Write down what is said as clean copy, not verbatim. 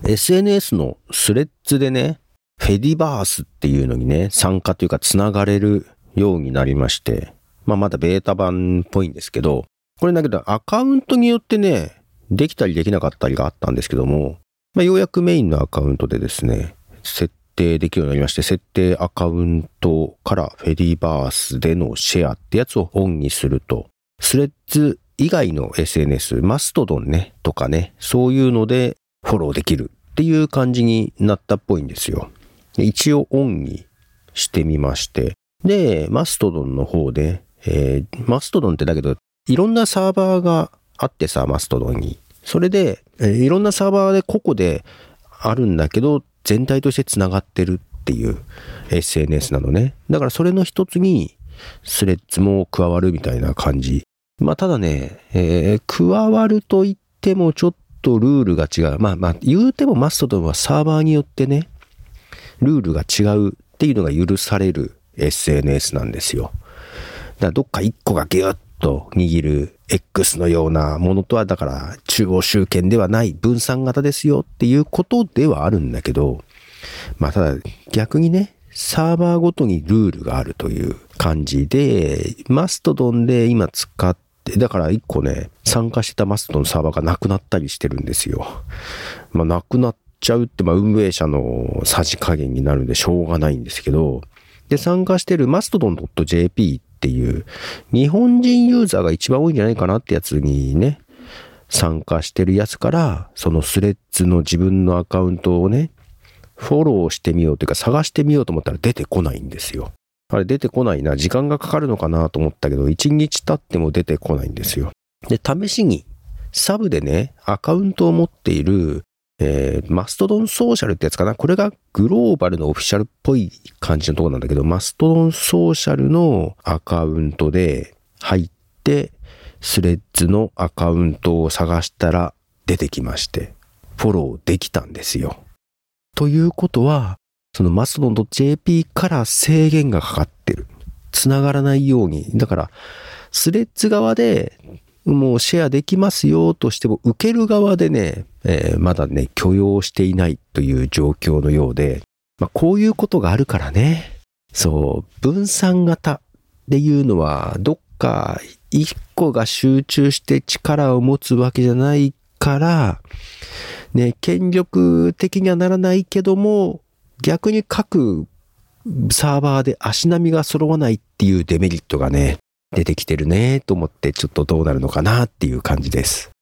SNS のスレッズでね、フェディバースっていうのにね、参加というかつながれるようになりまして、まだベータ版っぽいんですけど、これだけどアカウントによってね、できたりできなかったりがあったんですけども、ようやくメインのアカウントでですね、設定できるようになりまして、設定アカウントからフェディバースでのシェアってやつをオンにすると、スレッズ以外の SNS、マストドンね、とかね、そういうのでフォローできるっていう感じになったっぽいんですよ。一応オンにしてみまして、で、マストドンの方で、マストドンってだけど、いろんなサーバーがあってさ、マストドンに。それで、いろんなサーバーで個々であるんだけど、全体としてつながってるっていう SNS なのね。だからそれの一つに、スレッズも加わるみたいな感じ。ただね、加わると言ってもちょっとルールが違う。言うてもマストドンはサーバーによってね、ルールが違うっていうのが許される SNS なんですよ。だからどっか一個がギュッと握る X のようなものとは、だから中央集権ではない分散型ですよっていうことではあるんだけど、ただ逆にね、サーバーごとにルールがあるという感じで、マストドンで今使って、だから一個ね、参加してたマストドンのサーバーがなくなったりしてるんですよ。なくなっちゃうって運営者のさじ加減になるんでしょうがないんですけど、で参加してるマストドン .jp っていう日本人ユーザーが一番多いんじゃないかなってやつにね、参加してるやつから、そのスレッズの自分のアカウントをね、フォローしてみようというか探してみようと思ったら出てこないんですよ。あれ出てこないな、時間がかかるのかなと思ったけど、1日経っても出てこないんですよ。で、試しにサブでね、アカウントを持っているマストドンソーシャルってやつかな。これがグローバルのオフィシャルっぽい感じのところなんだけど、マストドンソーシャルのアカウントで入って、スレッズのアカウントを探したら出てきまして、フォローできたんですよ。ということは、そのマストドン .jp から制限がかかってる。繋がらないように。だから、スレッズ側でもうシェアできますよとしても、受ける側でね、まだね、許容していないという状況のようで、こういうことがあるからね。そう、分散型っていうのは、どっか一個が集中して力を持つわけじゃないから、ね、権力的にはならないけども、逆に各サーバーで足並みが揃わないっていうデメリットがね、出てきてるねと思って、ちょっとどうなるのかなっていう感じです。